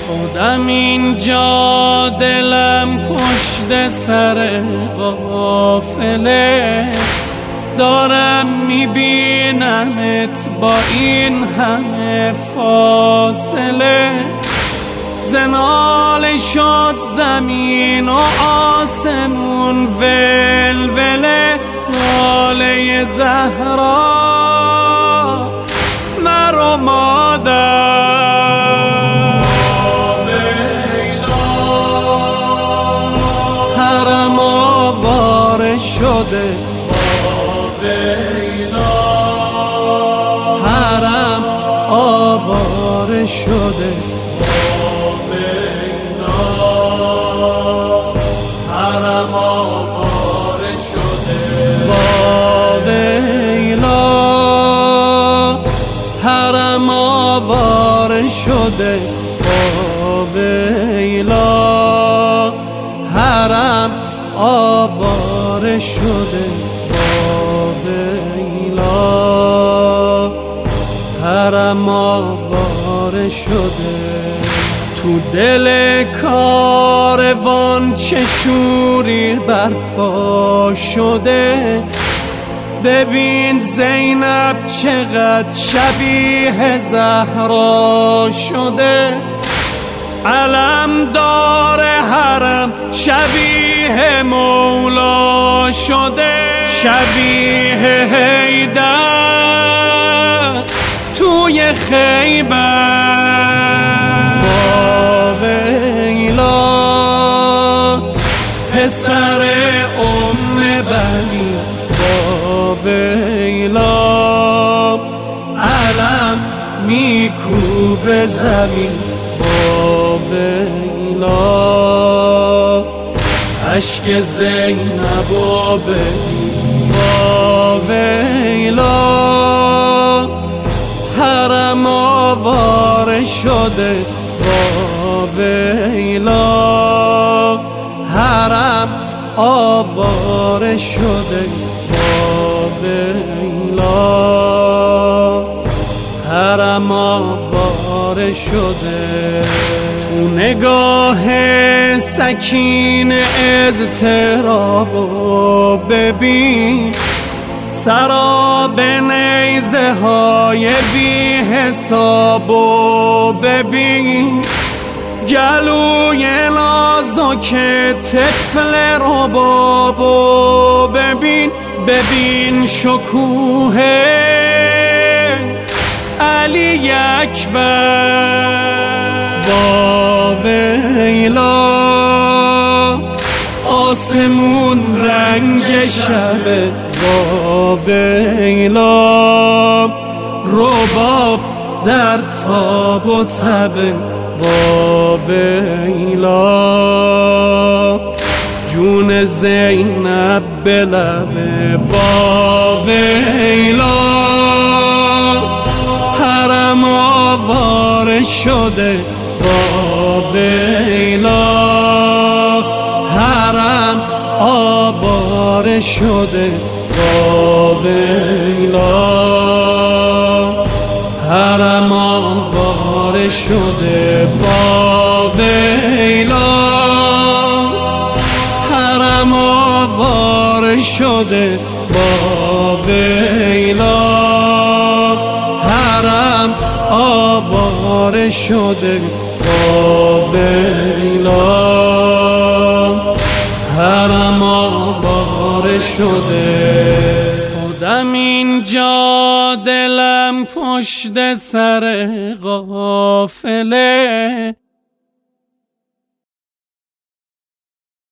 خودم اینجا دلم پشت سر قافله، دارم میبینمت با این همه فاصله. زنال شد زمین و آسمون ولوله، ناله زهرا مرو مادر. حرم آواره شده، حرم آواره شده، حرم آواره شده، واویلا حرم آواره شده، واویلا حرم آواره شده، واویلا حرم آواره شده. تو دل کاروان چه شوری برپا شده، ببین زینب چقدر شبیه زهرا شده. علمدار حرم شبیه مولا شده، شبیه حیدر توی خیبر. واویلا پسر بلی، واویلا علم میکوبه زمین، واویلا اشک زینبو ببین، واویلا حرم آواره شده، واویلا حرم آواره شده، واویلا حرم آواره شده. تو نگاه سکین اضطرابو ببین، سراب نیزه های بی حسابو ببین، گلوی نازک طفل ربابو ببین. ببین شکوه علی اکبر، واویلا آسمون رنگ شبه، واویلا رباب در تاب و تبه، واویلا جون زینب به لبه، واویلا حرم آواره شده، واویلا حرم آواره شده، واویلا حرم آواره شده، واویلا حرم آواره شده، واویلا حرم آواره شده، واویلا حرم آواره شده. خودم اینجا دلم پشت سر قافله،